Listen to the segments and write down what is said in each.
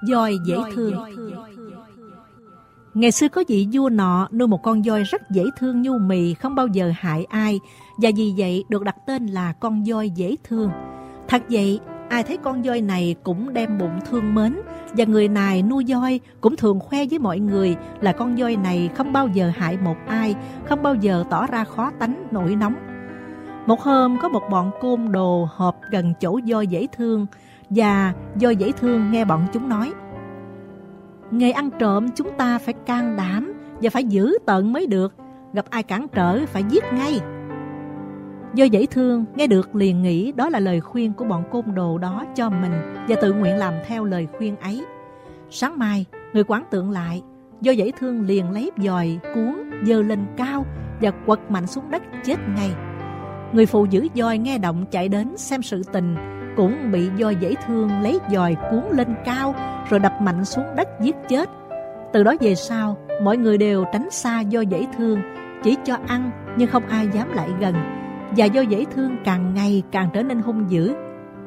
Voi dễ thương. Ngày xưa có vị vua nọ nuôi một con voi rất dễ thương nhu mì, không bao giờ hại ai, và vì vậy được đặt tên là con voi dễ thương. Thật vậy, ai thấy con voi này cũng đem bụng thương mến, và người này nuôi voi cũng thường khoe với mọi người là con voi này không bao giờ hại một ai, không bao giờ tỏ ra khó tánh nổi nóng. Một hôm có một bọn côn đồ họp gần chỗ voi dễ thương, và voi dễ thương nghe bọn chúng nói: nghề ăn trộm chúng ta phải can đảm và phải giữ tợn mới được, gặp ai cản trở phải giết ngay. Voi dễ thương nghe được liền nghĩ đó là lời khuyên của bọn côn đồ đó cho mình, và tự nguyện làm theo lời khuyên ấy. Sáng mai, người quán tượng lại, voi dễ thương liền lấy vòi cuốn giơ lên cao và quật mạnh xuống đất chết ngay. Người phụ giữ voi nghe động chạy đến xem sự tình, cũng bị voi dễ thương lấy vòi cuốn lên cao rồi đập mạnh xuống đất giết chết. Từ đó về sau, mọi người đều tránh xa voi dễ thương, chỉ cho ăn nhưng không ai dám lại gần, và voi dễ thương càng ngày càng trở nên hung dữ.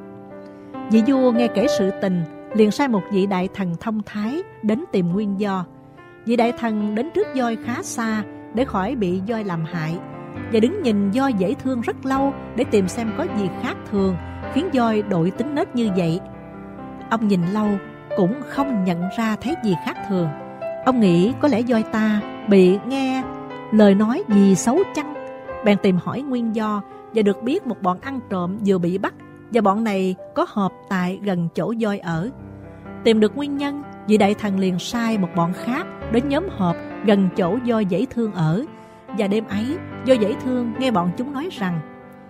Vị vua nghe kể sự tình, liền sai một vị đại thần thông thái đến tìm nguyên do. Vị đại thần đến trước voi khá xa để khỏi bị voi làm hại, và đứng nhìn voi dễ thương rất lâu để tìm xem có gì khác thường khiến voi đổi tính nết như vậy. Ông nhìn lâu cũng không nhận ra thấy gì khác thường. Ông nghĩ có lẽ voi ta bị nghe lời nói gì xấu chăng, bèn tìm hỏi nguyên do, và được biết một bọn ăn trộm vừa bị bắt, và bọn này có họp tại gần chỗ voi ở. Tìm được nguyên nhân, vị đại thần liền sai một bọn khác đến nhóm họp gần chỗ voi dễ thương ở. Và đêm ấy, voi dễ thương nghe bọn chúng nói rằng: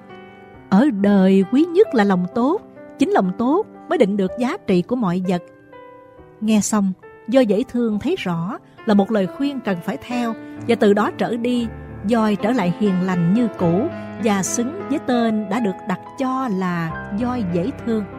ở đời quý nhất là lòng tốt, chính lòng tốt mới định được giá trị của mọi vật. Nghe xong, voi dễ thương thấy rõ là một lời khuyên cần phải theo, và từ đó trở đi, voi trở lại hiền lành như cũ và xứng với tên đã được đặt cho là voi dễ thương.